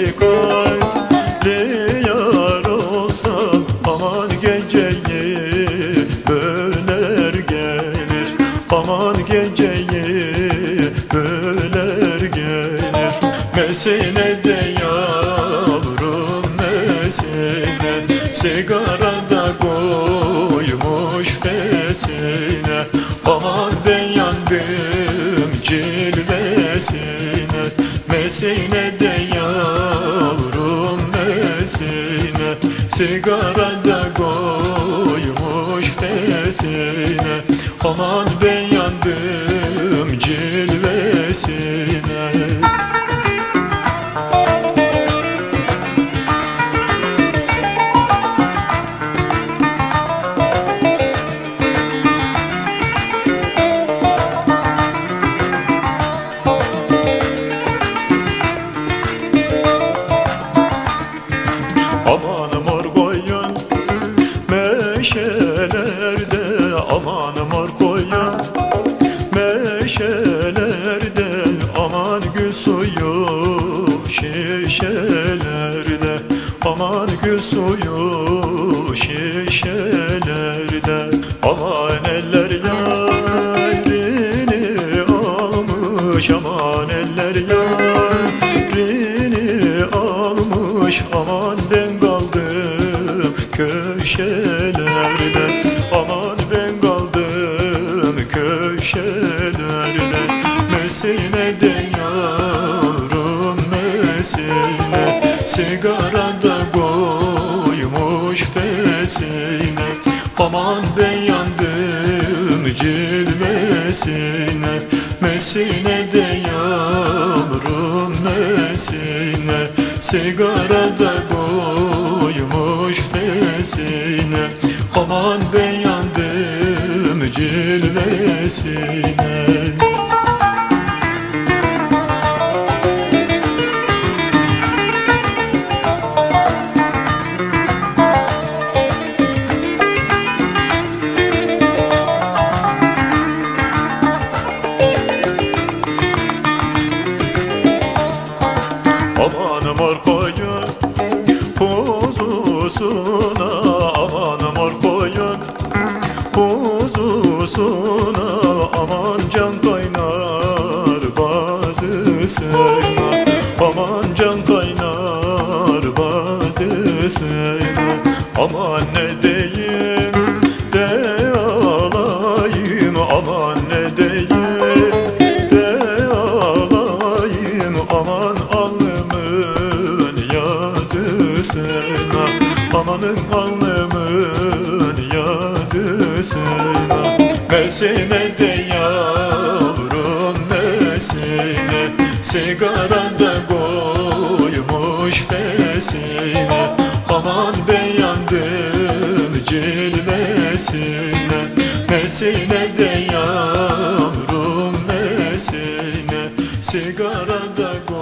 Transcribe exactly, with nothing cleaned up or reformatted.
şefkatli yar olsam, aman geceyi böler gelir, aman geceyi böler gelir. Mesele de yavrum mesele, sigarada koymuş fesine, aman ben yandım cilvesine. Mesele de yavrum mesele, sigarada koymuş fesine, aman ben yandım cilvesine. Aman mor koyun meşelerde, aman mor koyun meşelerde, aman gül suyu şişelerde, aman gül suyu şişelerde. Aman eller yarini almış, aman eller yarini almış, aman ben kaldım köşelerde, aman ben kaldım köşelerde. Mesele de yavrum mesele, sigarada koymuş fesine, aman ben yandım cilvesine. Mesele de yavrum mesele, sigarada koymuş fesine, aman ben yandım cilvesine. Aman mor koyun kuzusuna, aman mor koyun kuzusuna, aman can kaynar bazısına, aman can kaynar bazısına. Aman ne diyeyim de alayım, aman ne diyeyim de alayım, aman alnımın yadısına, amanın alnımın yadısına. Mesele de yavrum mesele, sigarada koymuş fesine, aman ben yandım cilvesine. Mesele de yavrum mesele, sigarada koymuş